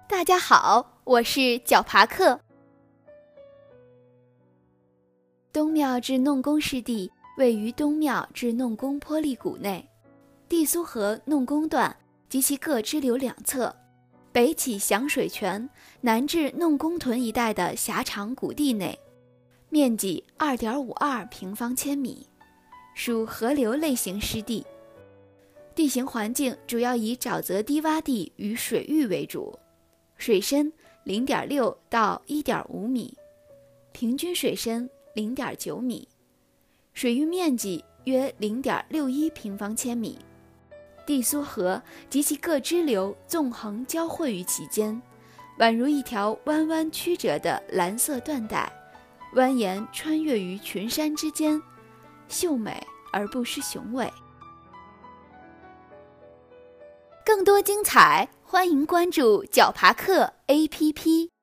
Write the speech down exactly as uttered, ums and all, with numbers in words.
大家好，我是绞爬客。东庙至弄宫湿地位于东庙至弄宫坡砾谷内，地苏河弄宫段及其各支流两侧，北起响水泉，南至弄宫屯一带的狭长谷地内，面积 二点五二平方千米，属河流类型湿地。地形环境主要以沼泽低洼地与水域为主，水深 零点六到一点五米，平均水深 零点九米，水域面积约 零点六一平方千米。地苏河及其各支流纵横交汇于其间，宛如一条弯弯曲折的蓝色缎带，蜿蜒穿越于群山之间，秀美而不失雄伟。更多精彩，欢迎关注绞爬客 A P P。